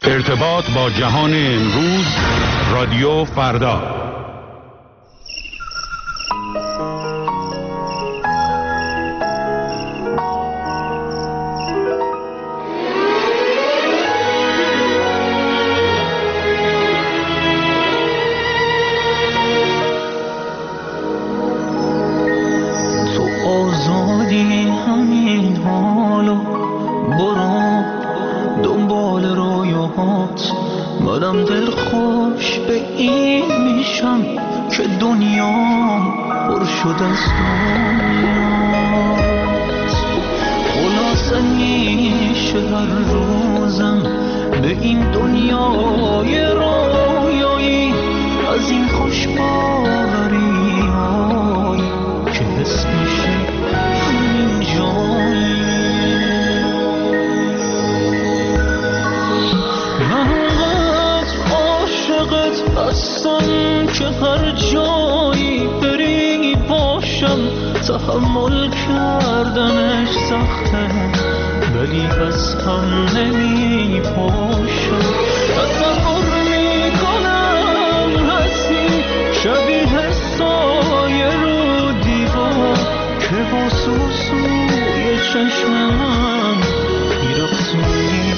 ارتباط با جهان امروز، رادیو فردا. تو آزادی همین حالو، برو دنبال رویاهات. منم دل خوش به این میشم که دنیا پر شد از دنیات. خلاصه میشه هر روزم به این دنیای رویایی، از این خوش باوری های که حس میشه همین جایی. هستم که هر جایی بری باشم، تحمل کردنش سخته ولی از هم نمی پاشم. تصور میکنم هستی شبیه سایه رو دیوار که با سوسوی چشم من میرقصونی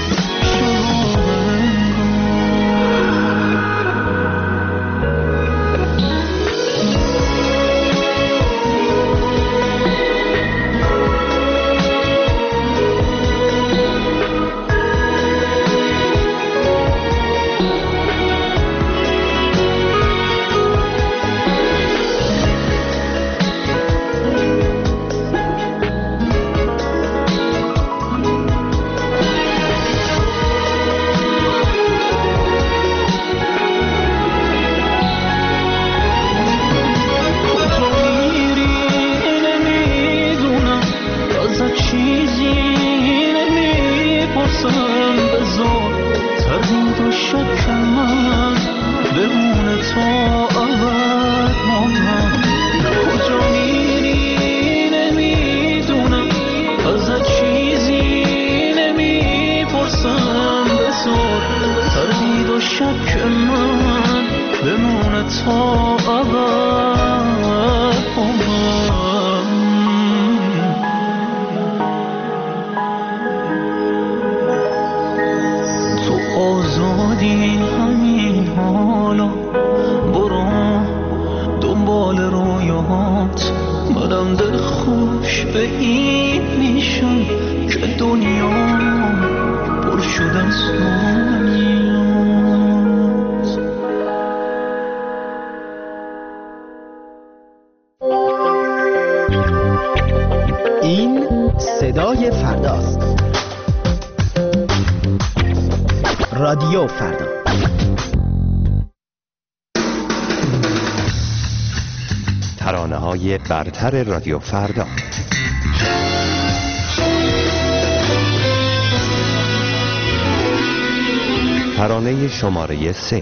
رادیو فردا. ترانه‌های برتر رادیو فردا. ترانه شماره 3.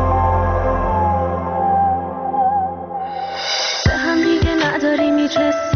به هم دیگه نداری میرسه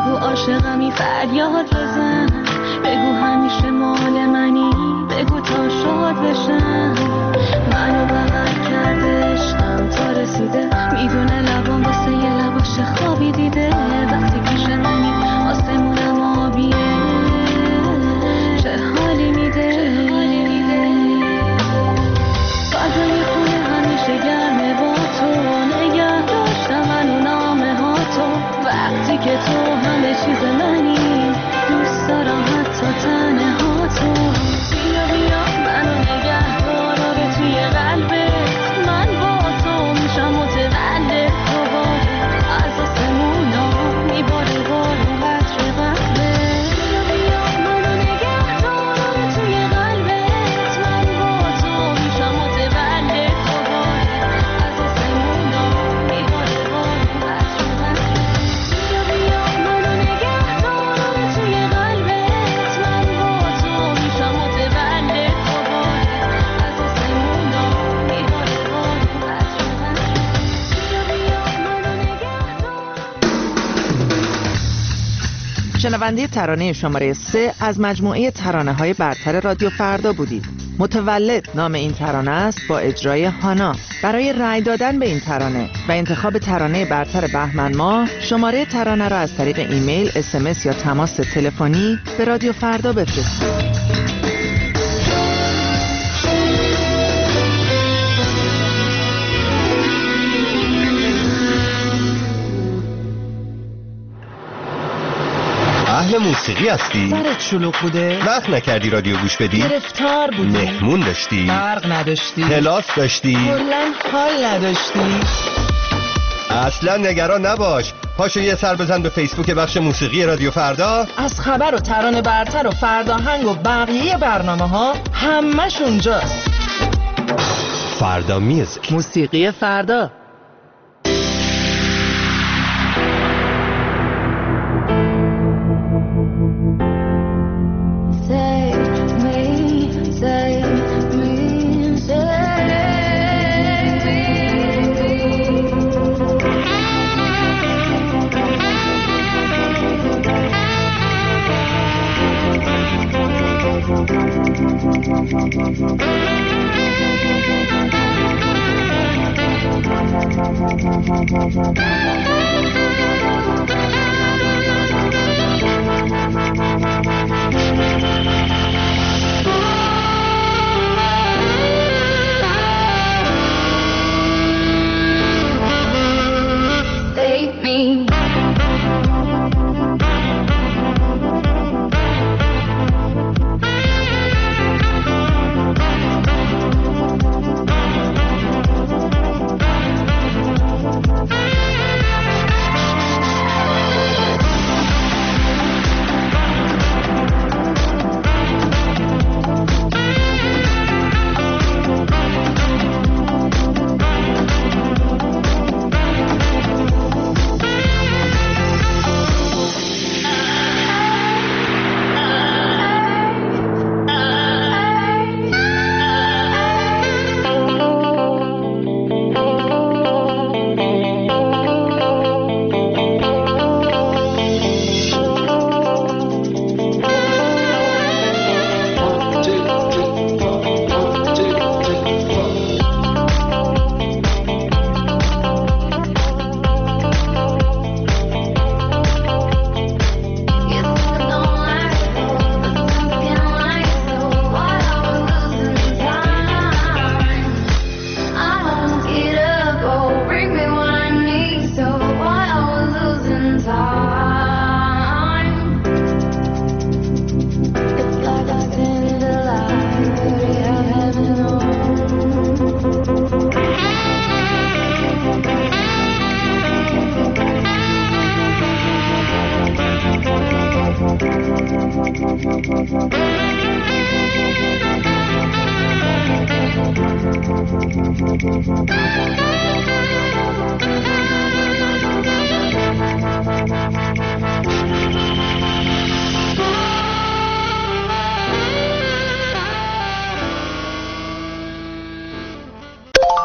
بگو عاشقمی فریاد بزن، بگو همیشه مال منی، بگو تا شاد بشم. منو بغل کرده عشقم تا رسیده، میدونه لبام واسه یه لباش خوابی دیده. وقتی پیش منی آسمونم آبیه، چه حالی میده. فضای خونه همیشه گرمه با تو، نگه داشتم منو نامه ها تو. وقتی که تو همه چیز منی، دوست دارم حتی تنه ها تو. بیا بیا منو نگه دار به توی قلبت، من با تو میشم متولد دوباره. از آسمونا میباره بارو قطر قطره. بیا بیا منو نگه دار به توی قلبت، من با تو میشم متولد دوباره. از آسمونا میباره بارو قطر قطره. بیا بیا منو نگه دار به توی قلبت، من با تو میشم متولد دوباره. از آسمونا میباره بارو قطر قطره. بیا بیا منو نگه دار. شنونده ترانه شماره 3 از مجموعه ترانه‌های برتر رادیو فردا بودید. متولد نام این ترانه است با اجرای هانا. برای رأی دادن به این ترانه و انتخاب ترانه برتر بهمن ماه، شماره ترانه را از طریق ایمیل، SMS یا تماس تلفنی به رادیو فردا بفرستید. اهل موسیقی هستی؟ سرت شلوغ بوده؟ وقت نکردی رادیو گوش بدی؟ گرفتار بودی؟ مهمون داشتی؟ برق نداشتی؟ کلاس داشتی؟ کلاً حال نداشتی؟ اصلا نگران نباش، پاشو یه سر بزن به فیسبوک بخش موسیقی رادیو فردا. از خبر و ترانه برتر و فرداهنگ و بقیه برنامه‌ها همش اونجاست. فردا میوزیک، موسیقی فردا.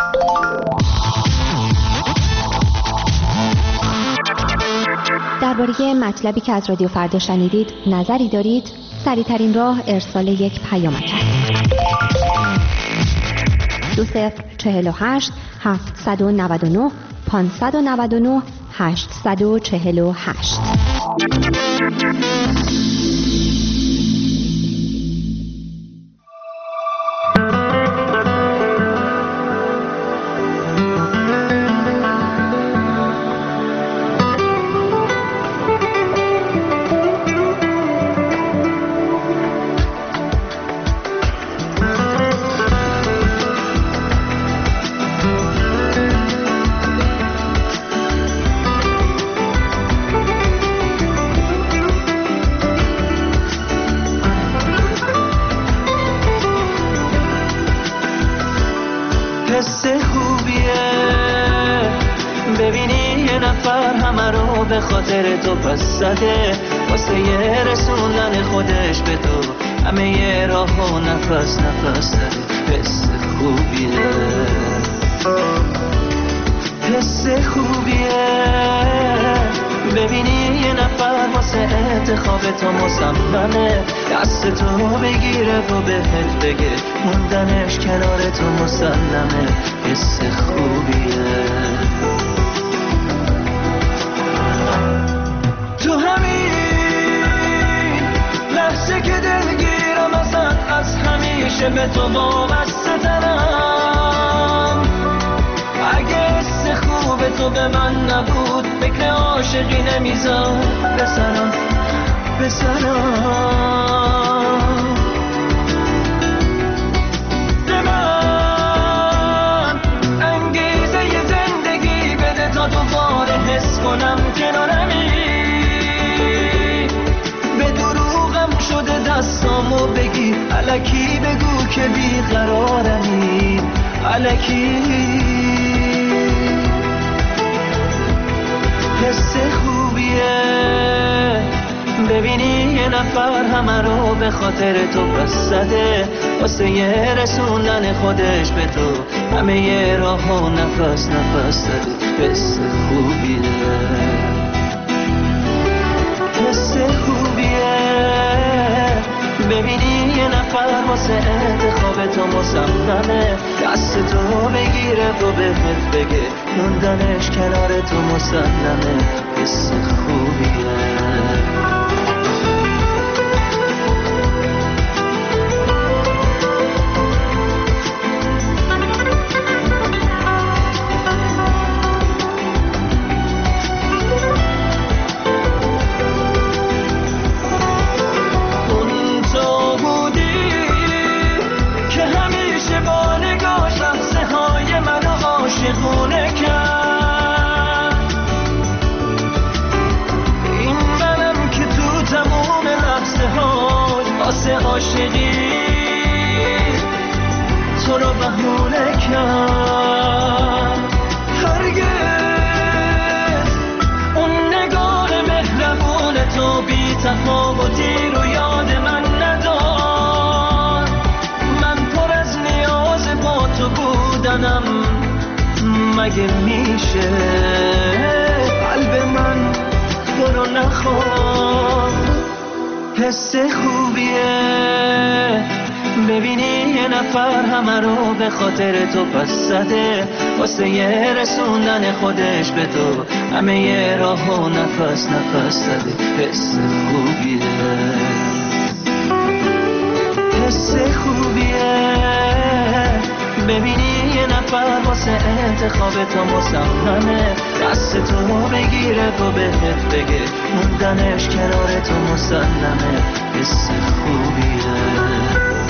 درباره درباره مطلبی که از رادیو فردا شنیدید نظری دارید؟ سریع‌ترین راه ارسال یک پیامک است. 2048 799 599 848. حس خوبیه ببینی یه نفر همه رو به خاطر تو پس زده، واسه یه رسوندن خودش به تو همه یه راه و نفس نفس زده. حس خوبیه، حس خوبیه ببینی یه نفر واسه انتخاب تو مصممه، دست تو بگیره و بهت بگه موندنش کنار تو مسلمه. حس خوبیه. تو همین لحظه که دلگیرم ازت، از همیشه به تو وابسته ترم. اگه حس خوب تو به من نبود فکر عاشقی نمیذار بسرم به من انگیزه ی زندگی بده تا دوباره حس کنم کنارمی. به دروغم شده دستامو بگی، الکی بگو که بیقرارمی، الکی. حس خوبیه ببینی یه نفر همه رو به خاطر تو پس زده، واسه یه رسوندن خودش به تو همه یه راه و نفس نفس زده. حس خوبیه، حس خوبیه ببینی یه نفر واسه انتخاب تو مصممه، دست تو بگیره و بهت بگه موندنش کنار تو مسلمه. حس خوبیه. عاشقی تو رو بهونه کرد، هرگز اون نگاه مهربون تو بی تفاوتی رو یاد من ندار. من پر از نیاز با تو بودنم، مگه میشه قلب من تو رو نخواد. حس خوبیه ببینی یه نفر همه رو به خاطر تو پس زده، واسه یه رسوندن خودش به تو همه یه راه و نفس نفس زده. حس خوبیه، حس خوبیه ببینی یه نفر واسه انتخاب تو مصممه، دست تو بگیره و بهت بگه موندنش کنار تو مسلمه. حس خوبیه.